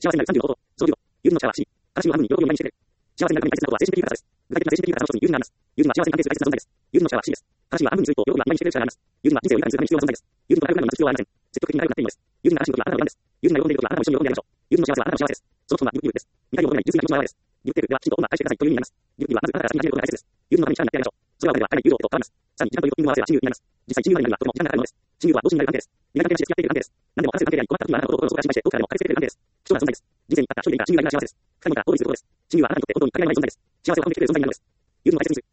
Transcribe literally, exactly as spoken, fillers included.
幸せになるさんじゅうの方法、その議論、友人の力は C、悲しみを半分に喜びを倍にしてくれる。幸せになるために大切なことは精神的豊かさです。具体的な精神的豊かさの一つに友人があります。友人は幸せに関係する大切な存在です。友人の力は C です。悲しみは半分にすると喜びは倍にしてくれる力があります。友人は人生を豊かにするために必要な存在です。友人と仲良くなるのは必要はありません。積極的に仲良くなっていいのです。友人が悲しい時はあなたを選んです。友人が喜んでいる時はあなたも一緒に喜んでやりましょう。友人の幸せはあなたの幸せです。その基本はギブギブです。見たいを求めない純粋な気持ちの表れです。ギブテークではきちんとオーナー返してくださいという意味になります。ギブギブはまずあなたが先に始めることが大切です。友人のために力になってやりましょう。それはお金では買えない友情と変わります。さらに時間というトッピングを合わせれば親友になります。実際親友になるにはとても時間がかかるものです。親友は同時になる関係です。未来関係なしで付き合っている関係です。何でも話せる関係であり、困った時はあなたのことを心を相談しまして、どこからでも駆けつけてくれる関係です。貴重な存在です。人生にあった一人でいたら親友がいるなら幸せです。二人もいたら大いにすることです。親友はあなたにとって本当に限られない存在です。幸せを運んできてくれる存在になるのです。友人の大切にする。